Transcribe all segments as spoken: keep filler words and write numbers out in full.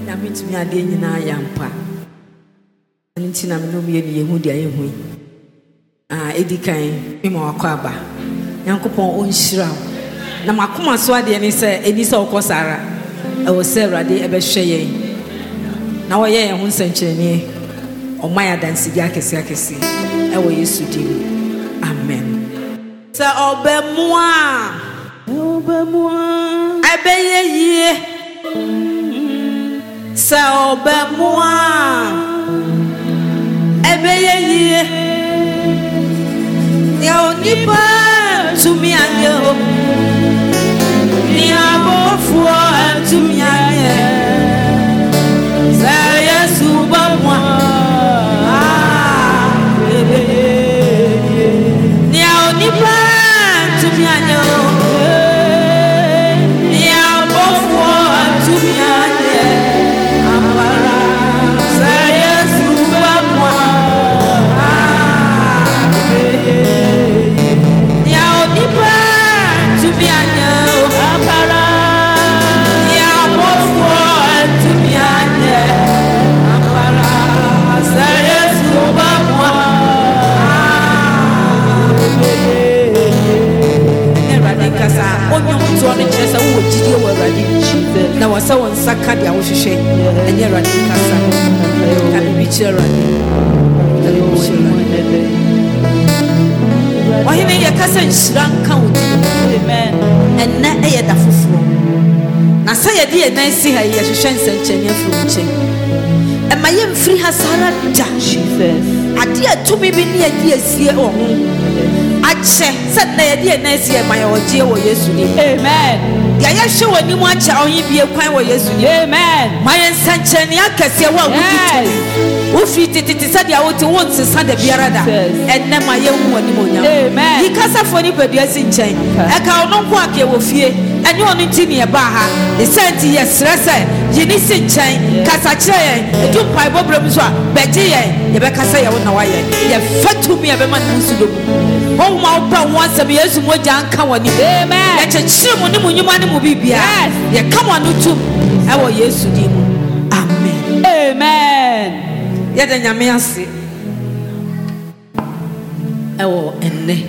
na mitumi ade nyina yampa nti na me no me ye hu dia ye hu ah edikan me ma wakwa Yankopon onhyira na makoma so ade ne se eni se okosara e wo se Awurade e be hwe yen na wo ye yen hu nsankyerene o maya dansi gi akese akese e wo Yesu dim amen sa obemua obemua abeye yie sa obemua abeye yie ya onipa tumi anyo ni abofu tumi anye sa Yesu obemua ah ni onipa tumi anyo ni abofu tumi anye amara sa Yesu obemua na wasa won saka dia wo hwehwe enye Awurade kasa ka bi chira wa hine ye kasa nshira nka wo amen enna eye da foforo na sa ye de nan si ha ye hwehwe nsankyene afuru nche e ma ye mfiri hasara da Jesus ade atumi bi ne ye de asie o ho ache se na ye de nan si e ma ye oje wo Yesu ni amen ya ya hwe wani mu acha onyi bie kwan wo Yesu ni amen ma ye nsankyene akase wa wuti wo fiti titi sadia wo ti won sesa da biara da enne ma ye hu wani monya amen yi kasa fo ni pedua si nchen e ka ono nko ake wo fie enye ono nti ne ba ha e senti ye srese yi ni si nchen kasa kire ye edu pai bobrem so a beje ye ye be kasa ye wo na wa ye ye fatumi ye be ma nsu do wo ma wo pa won se be Yesu mo ja nka wani amen ye chechire mo ni mo nyuma ni mo bibia ye come on tu e wo Yesu di mu amen amen ye da nyame ase e wo enne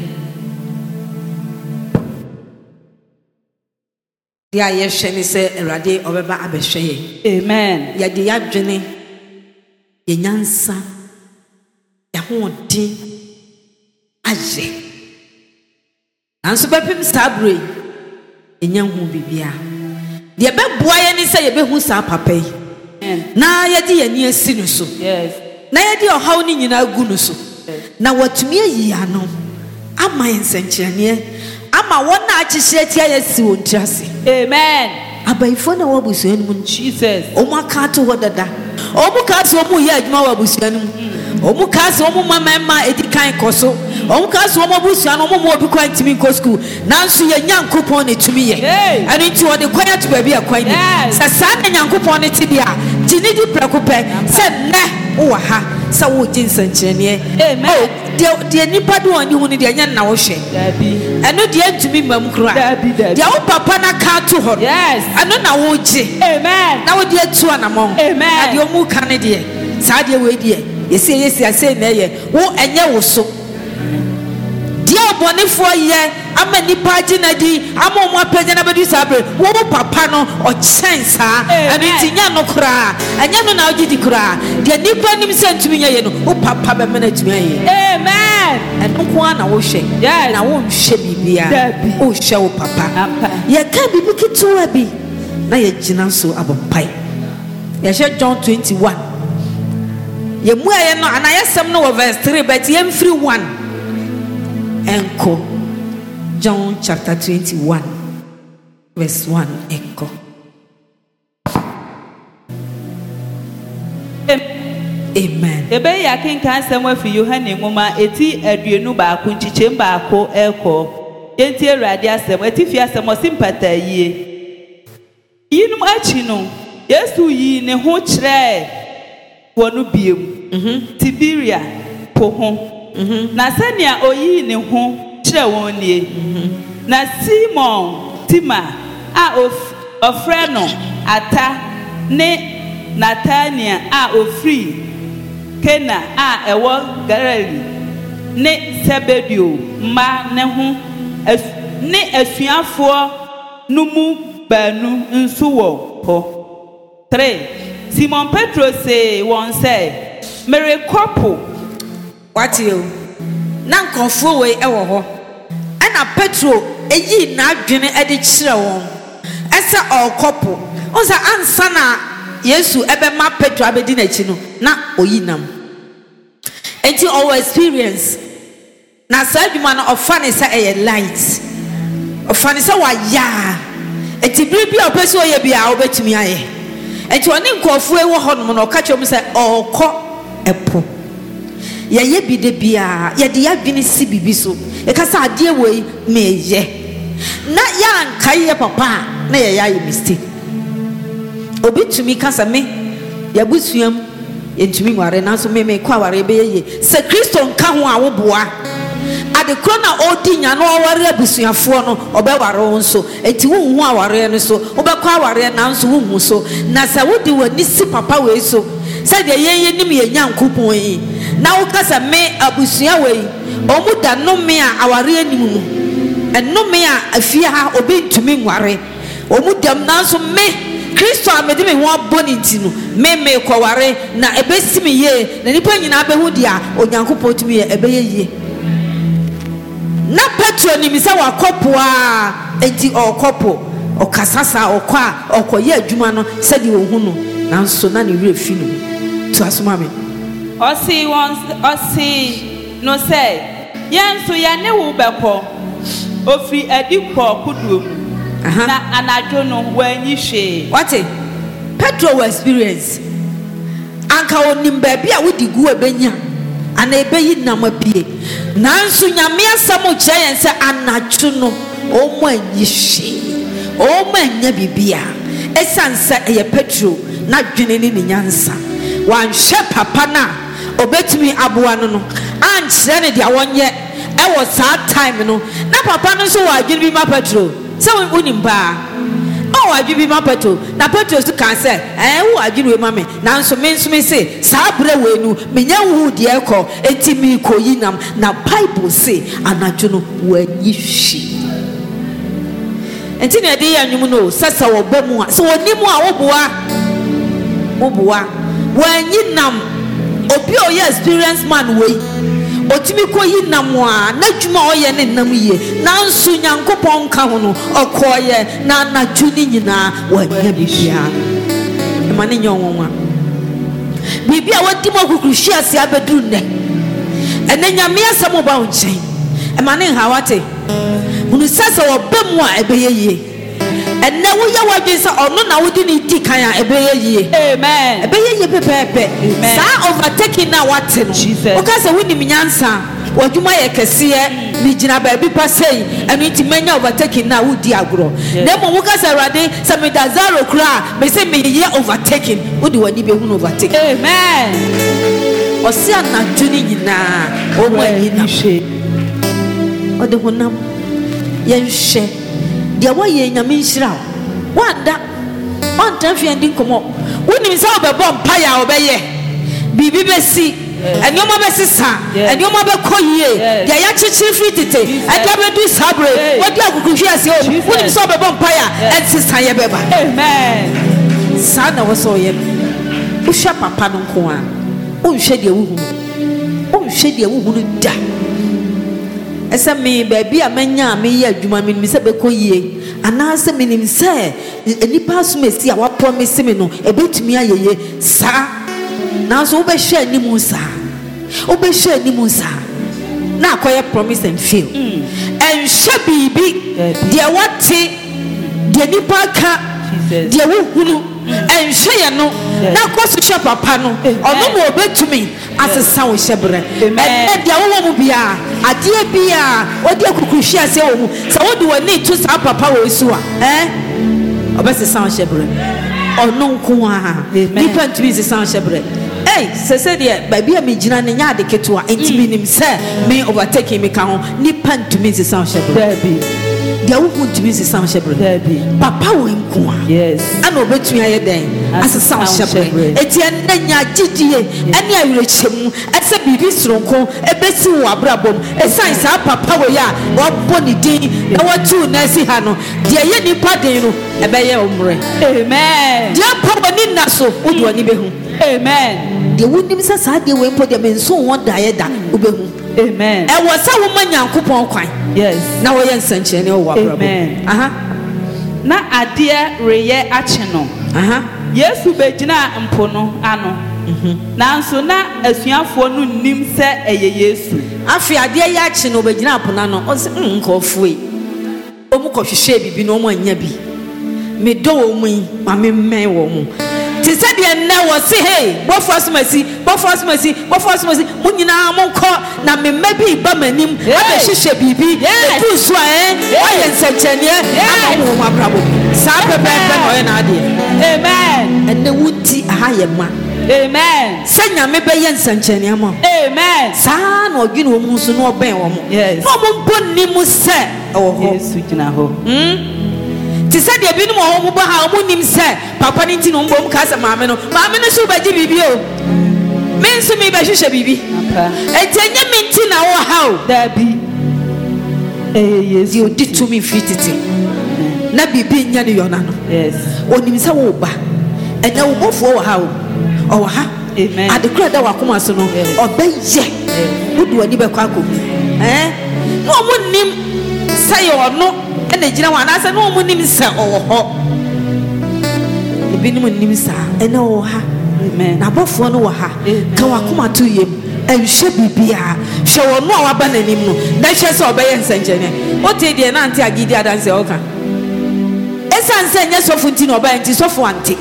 dia ye hwe ni se Awurade obeba abehwe ye amen ye de ya dwene ye nyansa ya hodi aje anso bepim sabre enya hu bibia de beboa ye ni se ye behu sa papa yi na ye de ye ni asi no so yes na ye de ohaw ni nyina agu no so na watumi ayi ano ama yensenkyerene ama wona akyehye tia ye si wontiase amen abaifo na wabusuan mu Jesus omu akato hodada omu kaso omu ye adwuma wabusuan mu omu kaso omu mama ma edikan koso omu kaso omu busuan omu mo obi kwan timi ko school nanso ye nyankopon ne tumi ye ani nti wode kwanya to ba bia kwan ni sasa na nyankopon ne tibia tini di prakope se ne wo ha sa wo jinsankyerene amen de nipa do oni hu ne de nya na wo hwe dabi eno de antumi mam kura dabi dabi de wo papa na ka to ho yes eno na wo ji amen na wo de atu anamon amen ade omu ka ne de sa de we de yesi yesi ase na ye wo enye wo so de obonefo ye ama nipa ginadi ama omu apagya na bedu sabre wo papa no o chensa eno tinya no kura anya no na ogidi kura de nipa nim se ntumi nya ye no wo papa be mena tumi ye amen eno ko na wo hwe na wo hwe bibia wo hwe wo papa ye ka bibi kituwa bi na ye gina so abompai ye hwe John twenty-one ye mu aye no anayesem no verse three but ye mfiri one enko John chapter twenty-one verse one enko amen ebe ya kinkan sem afi Yohane ngoma eti aduenu baako nchichem baako eko enti Awurade asem eti fi asem osimpata yie yinum achi no Yesu yi ne ho kyerɛ wonu biem mhm Tiberia po ho mhm na sɛnea oyi ne ho kyerɛ won nie mhm na Simon Tima a of ofrɛ no ata ne Nathaniel a ofri Kena a ewo Galilee ne Sebedio ma ne ho ne asuafo numu banu nso wo ho. three Simon Petro say one say mere couple what you na nkonfo we ewo ho ana Petro eyi na adwene e de kire won ese all couple onza ansa na Yesu ebe ma Petro abedi na chi no na oyinam enti our experience na sa adwuma no ofane say e light ofane say wa ya enti biri bia opese oye bia obetumi aye enti oni nkofo e wo ho no no ka chom say okọ epo ye ye bi de bia ye de ya dwene si bibi so e ka sa ade we meye na ya nkai ye papa na ye ya ye mistake obitumi ka sa me ya busuam entumi nware na so me me kwa ware be ye se Kristo nka ho a wo boa ade kro na odi nya no ware abusuafo no obeware won so enti wo hu aware no so obekwa aware na so wo hu so na sa wodi wani si papa we so se de ye ye nim ye nyankopon yi na wo ka sa me abusua we omu da no me a aware anim no eno me a afia ha obentumi nware omu dam na so me Kristo amede me ho aboni ntino me me kwaware na ebesimi ye na nipa nyina behu dia onyankopon tumi ye ebeye ye na Petro ni misa wa kopo a enti okopo okasasa okwa okoye adwuma no sedi wo hu no nanso na ne were fi no to asoma me osi won osi no say yenso ya ne wo beko ofri adikọ kuduom na anadwo no wanyi hwe what Petro was experience anka onim ba bia wodi gu ebenya ana ebeyi namapie nanso nyame asamo kire yen se anadwo no omo anyi hwe omo anya bibia esansa eye Petro na dwene ne nyansa wanhwe papa na obetumi aboa no no ankyere ne dia wonye e wo saa time no na papa no so wa dwene bi ma Petro se unim ba o adwibi ma Petro na Petro so kan se eh wo adwiri we ma me na nso me nso me se saa bre we nu me nya wu de ekọ enti mi koyinam na Bible say anadwo no wanyi hwi enti na de ya nwum no sasa wo ba mu a so woni mu a wo boa wo boa wanyi nam obi o ye experience man we otimi koyi namwa na dwuma oye ne nam ye na nso nyankopon ka ho no okoye na na dwuni nyina wanya bibia e mane nyonwa bibia wadi mo kukuhwi ase abeduru ne ene nyame asamo ba onchen e mane hawate hunu sasa wo bemu a ebeye ye ene wo ye wadwe sa ono na wodi ni di kan a ebeye ye amen ebeye ye pepepe sa overtaking na wate no o ka se woni minyansa wadwuma ye kese mi gina ba bi pasei enu ti menya overtaking na wodi agro na mo wo ka se Awurade se me da zero kra me se me ye overtaking wodi wani be hunu overtaking amen o se na dwuni nyina o mo yi na hwe o de honam ye hwe dia wa ye nyame nhira wanda wanda fi andi nkomo woni nsa obebo mpaya obeye bibi besi enioma besisa enioma bekoyie dia ya chichiri fitite adia bedu sabre wodi akukuhwi ase woni nsa obebo mpaya ensisa ye beba amen sana woso ye usha papa no nko a unhwe dia wuhu unhwe dia wuhu da esa me baby a manya me ye adwuma me se bekoyie ana se me nim se enipa so mesi a wa promise me no ebetumi ayeye sa na so be hwe animu sa obe hwe animu sa na akoye promise and fail en hwe bibi de wate de nipa ka de wo hunu en hwe ye no na koso hwe papa no ono mo obetumi asesa wo hyebre e dia wo mu bia ade bia odi akukuhwi ase wo mu sa wodi wani to sa papa wo isu a eh obesesa wo hyebre ono nko a nipa ntumi sesa wo hyebre eh sese de baby a me gina ne nya de keto a ntimi nim se me overtaking me ka ho nipa ntumi sesa wo hyebre baby dia wo ntumi sisam shebre papa wo nko a yes ana obetumi aye den asisam shebre eti enne nya gidie ene awerechemu ese bibi soronko ebesi wo abrabom esan sa papa wo ya wo boni din na watu na si ha no dia ye nipa den no ebeye omre amen dia papa ni naso wo do ni behu amen dia wunim sa sa dia we mpo dia menso won dae da obehu amen e wo sa wo manyankopon kwan yes na wo ye nsanche ne wo abrabom aha na ade reye ache no aha Yesu begina mpo no ano nanso na asuafo no nim se eye Yesu afi ade ye ache no begina apona no o se nkofo e o mu kohwehwe bibi no mo anya bi me do wo mu ma me men wo mu ti se de na wo se hey bofo asomasi bofo asomasi bofo asomasi mu nyina mo nko na me ma bi ba manim aba hwehwe bibi e tu so eh o ye nsanchanie ama wo ma brabo sa pepe no ye na ade amen ene wuti aha ye ma amen senya me be ye nsanchanie ama amen sa na odwene wo mu so no oben wo mo yes no mo bonni mu se o ho Yesu gina ho hm ti said ye binu mo mo ba ha mo nim se papa ni ti no mbom ka se maame no maame no so ba ji bibi o me nso mi ba hwehwe bibi papa etenye mi nti na wo ha o dabi eh Yesu di odi to mi fititi na bibi nya ne yona no yes onim se wo ba enya wo bofo wo ha o o ha amen adekura da wakoma so no obaye wudu ani be kwa ko eh no mo nim say ono ene gina wa na say no mo nim say o ho ebi nim nim sa ene o ha amen na bofo no wo ha ka wakoma to yem enhwe bibia hwe wono a waba nanim no da hwe se obaye nsanchene o te de na ante agidi adanse o ka esanse nya sofu nti no obaye nti sofu ante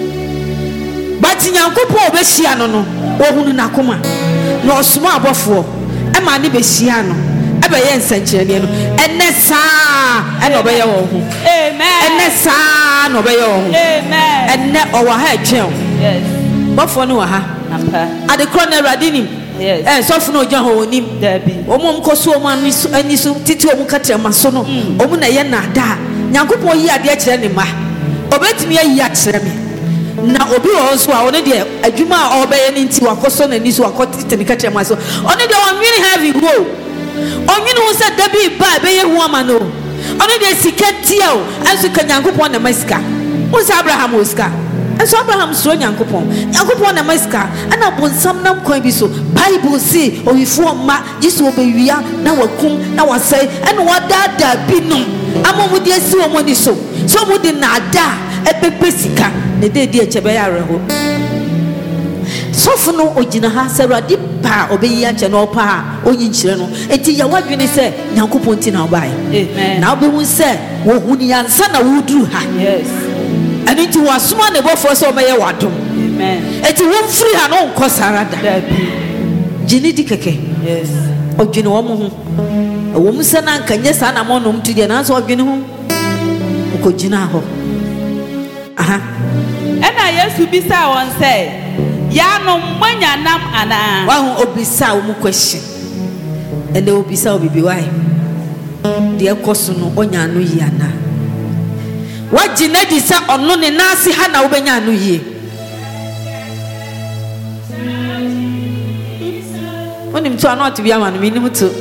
bati nyankopo obehia no no ohunu nakoma na osoma abofo e ma ne behia no e be ye nsanchene no enne saa e no be ye wo hu amen enne saa no be ye wo hu amen enne owa ha etwen yes bofo no wa ha ampa ade krona radini yes eh sofu no gyan ho onim dabi omom koso omo ani so titi omo katrama so no omo na ye na da nyankopo yi ade a kire ne ma obetimi ayi a kire me na obi wo so a one de adwuma a obeye ni nti wakoso na ni so akoti ne katrama so one de onwini heavy wo onwini wo se dabi ba beye hu ama no one de sikatia o anso kanyankopon na masika wo se Abraham oska anso Abraham so nyankopon nyankopon na masika ana bonsam nam kwan bi so Bible say owifu ma Yesu obewia na wakum na wasai ana wadada binum amomudi esi omoni so so mudi na ada epepe sika ne dedi echebe ya reho sofu no ogina ha serade pa obeyi ache no pa onyi nchire no enti ya wadwene se nyankopon ti na obai amen na obehu se wo huni yansa na wuduru ha yes ani ti wasoma ne bofo se omeye wadom amen enti wo free ha no nko sarada dabi jini di keke yes ogwene wo mo ho wo mu se na nkanye sa na mo no mtu de na so ogwene ho ko gina ho aha ena Yesu bisa won say ya no manya nam ana wa hu obisa wo mu question ene obisa obibi wai de ekoso no onya no yi ana wa gina di sa ono ne nasi ha na wo benya no yi onim to anot bia ma no minim to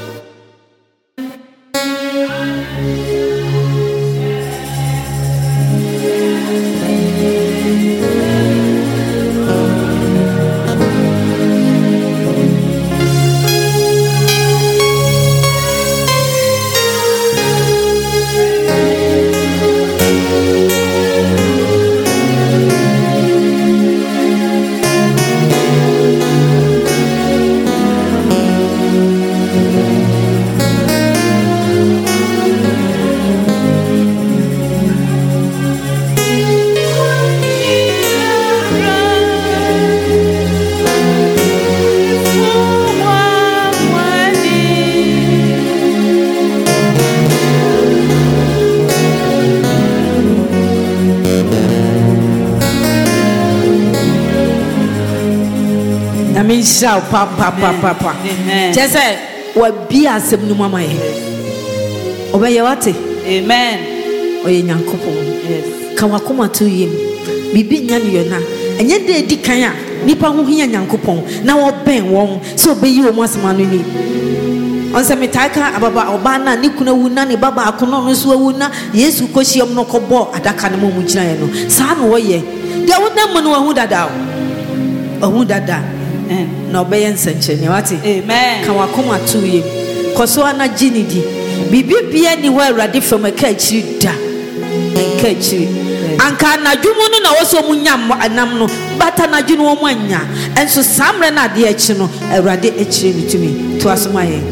Shout pa pa pa pa pa. Just say what be asem no mama ye. Obey wate. Amen. Oye Nyankopon. Yes. Ka wakoma to yim. Bibi nya ne yona. Enye de di kan a nipa ho hia Nyankopon na wo ben won so obeyi wo asema no ni. Onse metaka ababa oba na ne kuna wu na ne baba akono no so wu na Yesu ko hiem no kobo adaka ne mo mu gina ye no. Sa no wo ye. De wo na mo no hu dada o. Ohu dada. Na obeye nsenche ne wate. Amen. Ka wakoma to yim. Koso ana ginidi. Bibi bia ni wa Awurade fam ka akiri da. Ka akiri. Anka na dwumu no na woso mu nyam anam no bata na dwunu wo mu anya. Enso samre na de achi no Awurade akiri ni tumi. To asoma ye.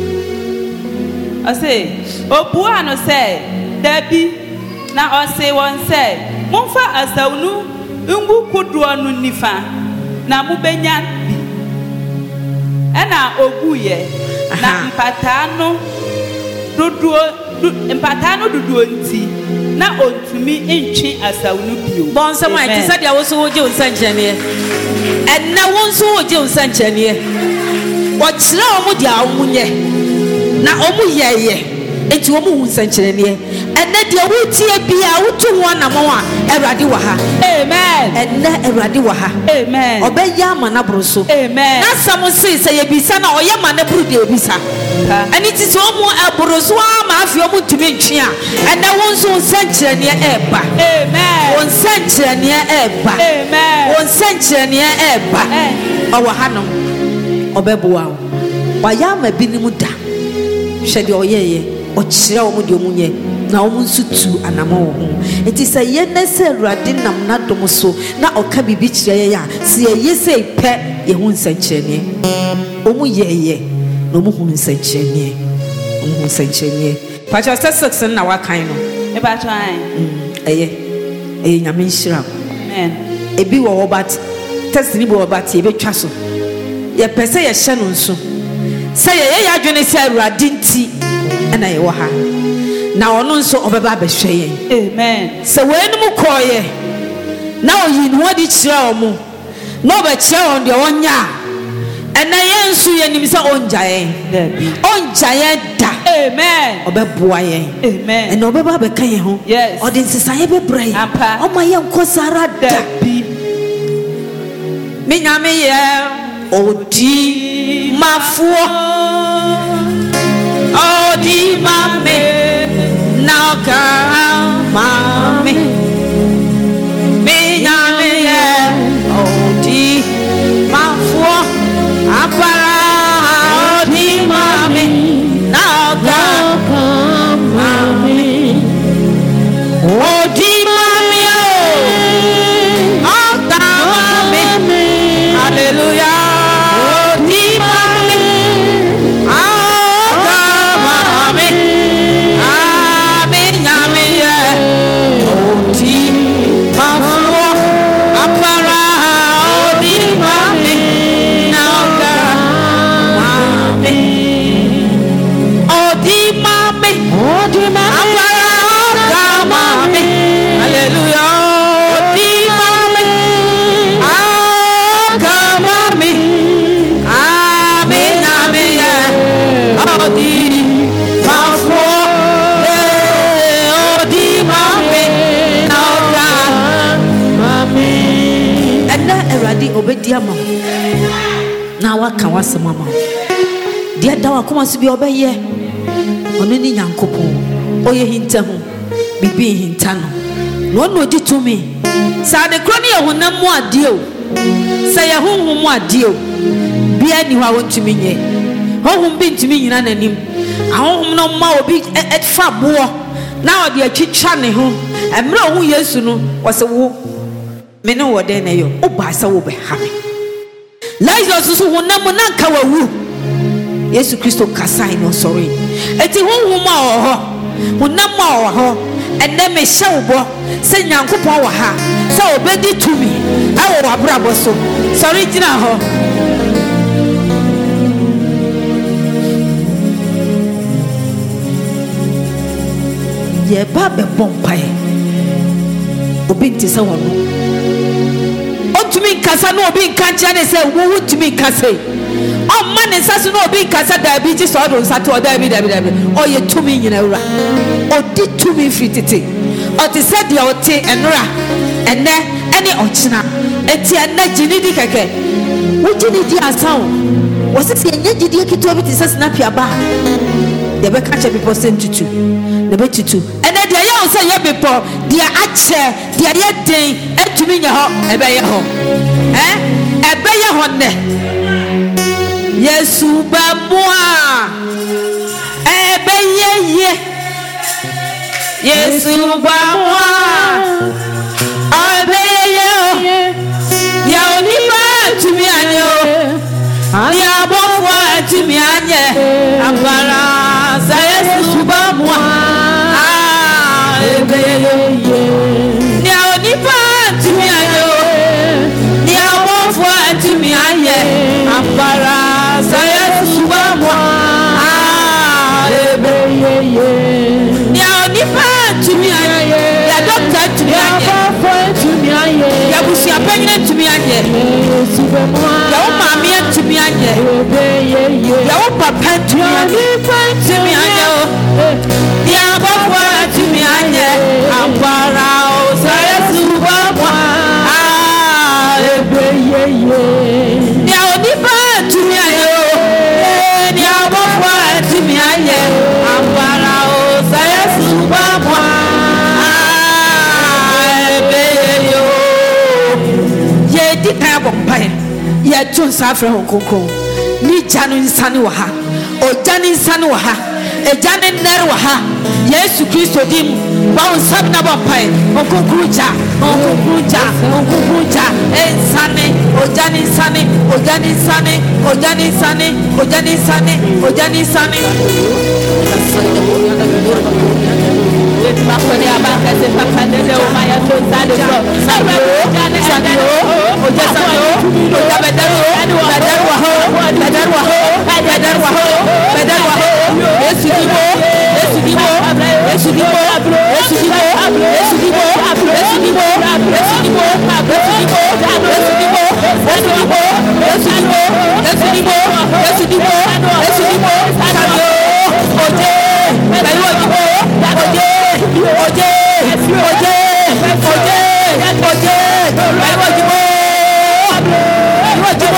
Ose obua no se dabi na ose won se momfa asawnu ngu kuduo no nifa na mubenya bi ena oguye na mpata no duduo mpata no duduo nti na ontumi entwi asawnu bio bon sama ti sadia wo so woje unsanchane enna won so woje unsanchane wo kire o mu dia o munye na omu yeye enti omu hu nsankyerene enne de wutie bia wutu ho na mo a Awurade wa ha. Amen. Enne Awurade wa ha. Amen. Obeya amana broso. Amen. Na samu se se ye bisa na oye mana buru de bisa. Ani ti so omu abroso ama afi omu tumi ntwe a enne won so nsankyerene eba. Amen. Won nsankyerene eba. Amen. Won nsankyerene eba. Owa ha no obeboa wo. Wa ya ma binimu da. Hwede oyeye o kire wo de omunye na wo nsutu anama wo ho enti se ye ne se Awurade nam na dom so na oka bibi kire ye ya se ye se pe ye hu nsankyerene omu yeye na omu hu nsankyerene omu hu nsankyerene pacha six na wakan no e ba twan eye eye nyame nhira amen ebi wo wo bat test ni bo wo bat ye betwa so ye pese ye hye no nso say ye ya dwene se Awurade nti na ye wo ha na ono nso obeba abehwe ye amen se wenum koye na oyi no wadi kire omo na oba kire on de onya ena ye nso ye nim se onjaye onjaye da amen obeboa ye amen ena obeba abeka ye ho yes odi nsesaye bebre o ma ye nkosara da me nyame ye odi mafuo odi mame nauka mame me nyame ye odi mafuo apara odi mame nauka mame odi mame oh mame hallelujah. Obediama na waka wasema ma dia da wakoma so bi obeye ono ni Nyankopon oye hinta ho bibi hinta no no no di tumi sa de kroni ye honam mu ade o sa ye honhom mu ade o bia ni wa wontumi nye honhom bi ntumi nyina nanim ahonhom no ma obi etfa boo na ode atwitwa ne ho emre ohu Yesu no wose wo me no wode na yo oba sa wo be ha me Lazarus so honam na nka wawu Yesu Kristo kasai no sorry eti honhom a oho honam a oho ene me hye wo se Nyankopon wa ha se obedi tumi awo wabrabo so sorry gina ho ye ba be bompae obi ntisa wono otumi kasa no obi nka kya ne se wo wutumi kasa Oh man is as no big casa diabetes or sato diabetes or you to me in a ra or did to me fitty or to said the ote and ra and then any ochina etiana jinidi keke what you need your sound was it a yet to it is a snap your bar the back catch people sent to two the bet to two and then the young say your people their ache their yet day and to me your home a bay home eh a bay home yes uba moi a bay ye yes uba moi a bay ye ya only to me and you ya bofwa to me and ye abara yes uba moi ah a bay ye ya only to me and you ya bofwa to me and ye abara yes uba moi ah a bay ye ya only to me and ye ya doctor to me and ye ya busia penye to me and ye ya o mami to me and ye ya o papa to me and ye to me and ye ya baba to me and ye ambara o sayesu baba ah ebe ye ya o nipa to me and ye ya baba to me and ye ambara o sayesu baba di kan bompai ya tun safre honkoko ni janu insani wa ha o jani insani wa ha e jani ner wa ha Yesu Kristo dim ba on sabna bompai onkokuja onkokuja onkokuja insani o jani insani o jani insani o jani insani o jani insani o jani insani makoni abaka se papa de o maya to sade so sabe jani sadio o jasano o jabedaro bedaro ho bedaro ho bedaro ho bedaro ho Yesu dibo Yesu dibo Yesu dibo Yesu dibo Yesu dibo Yesu dibo Yesu dibo Yesu dibo Yesu dibo Yesu dibo Yesu dibo Yesu dibo Yesu dibo sadio oje bayo dibo oje oje oje oje oje bayo dibo bayo dibo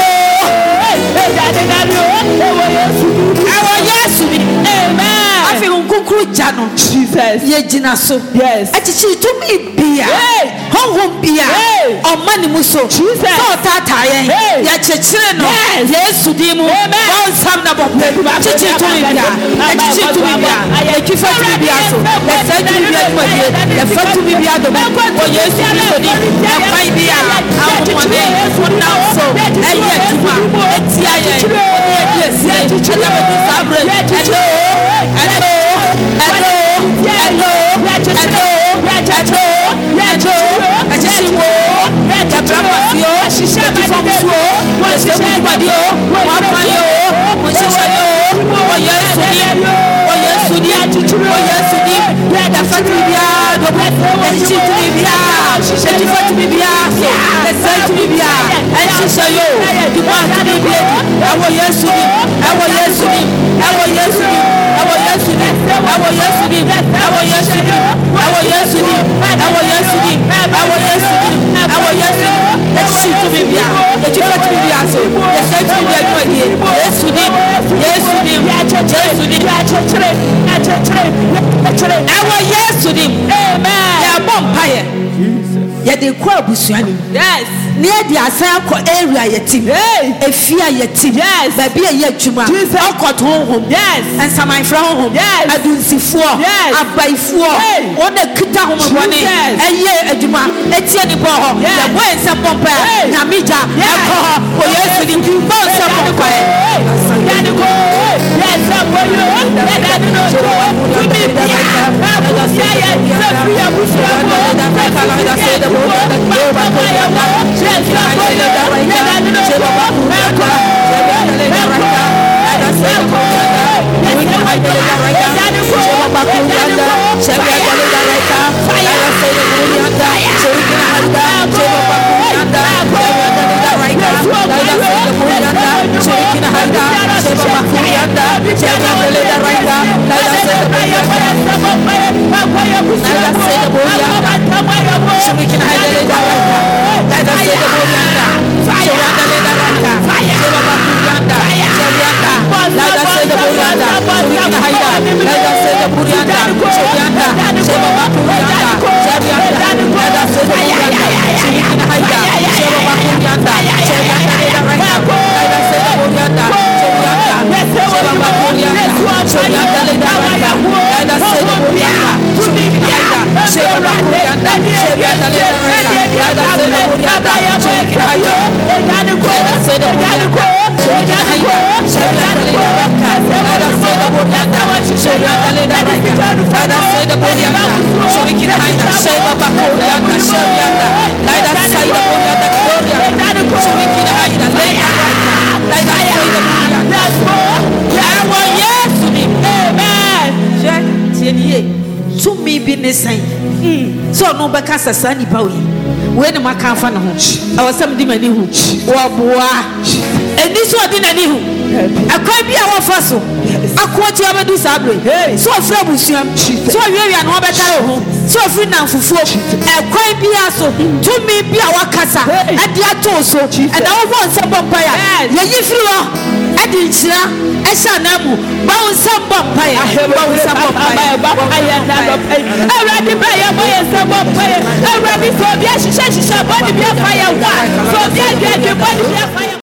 ewo Yesu bi amen afi nkukuru jano Jesus ye jina so yes achichi to mi bia honhom bia o mani muso Jesus so tata ye ya chechire no Yesu di mu bon sam na bon achichi to mi bia achichi to mi bia ya kifa to mi bia so ya sa to mi bia mo die ya fa to mi bia do o Yesu Kristo di ya pai bia awon ne na so eye tuma etia ye yes yes hello hello hello hello hello hello hello ajesiwo jabrapasio ajifomsuo ajefombadio wafayo mosewayo oyesudi oyesudi oyesudi dafatibia ejitibia ejifatibia esetibia ejisayo dibatibia awo yesudi awo yesudi awo yesudi awo yesudi awo yesudi awo yesudi awo yesudi awo yesudi awo yesudi awo yesudi ejitibia ejifatibia so esetibia kwadi yesudi yesudi yesudi awo yesudi amen ya bompaye ya de kwa abusuani yes ne de asan ko area yetim efia yetim yes ba bia ye adwuma okot honhom yes ensaman fra honhom yes adunsifuo abaifuo wona kita homobone eye adwuma etie ni bo ho ya bo ensam pompa na mija ekọ ho o Yesu di bo ensam pompa ya ni ko yes aboyo ya da no to mi bia abusia ya se free abusia bo da se da bo da ba ya bo yes aboyo ya da no to ekọ Shake Sheba Bakurianda, Sheba Beleda Raita, Laila Seda Burianda, Laila Seda Burianda, Shemikin Haida Raita, Laila Seda Burianda, Sheba Leda Raita, Sheba Bakurianda, Sherianda, Laila Seda Burianda, Shemikin Haida, Laila Seda Burianda, Sherianda, Sheba Bakurianda, Sherianda, Laila Seda Burianda, Shemikin Haida, Sheba Bakurianda, Sherianda Leda Raita, Laila Seda Burianda, Sheba Bakurianda, Sherianda Leda Raita, Laila Seda Burianda, Shemikin Haida, Sheba Bakurianda, Sherianda Leda Raita, Laila Seda Burianda, Shemikin Haida, Laila Seda Burianda, Shemikin Haida, Sherianda Leda Raita, Laila Seda Burianda, Sherianda Leda Raita, Laila Seda Burianda, Shemikin Haida, Sheba Bakurianda, Sherianda, Laila Seda Burianda, Shemikin Haida, Leda Raita, Laila Seda Burianda. Yes, amen. Je tiens to me be nisan. So no baka sasa ni pa we. We ne maka fa ne ho. Awasam di mani hu. Wo boa. Eni so di nani hu. Akwa bi a wo fa so. Akwa ti abedu sabre. So ofra busuam. So wiwi an wo beta ho. So ofri na fufuo. Akwa bi a so. To me bi a wakasa. Ade ato so. E da wo won se bompa ya. Ye yifri wo. Adi nchira esha namu bawo samba paya bawo samba paya bawo aya na paya awradi paya bawo samba paya awradi so bia shisha shisha body bia fire wa so bia bia body bia fire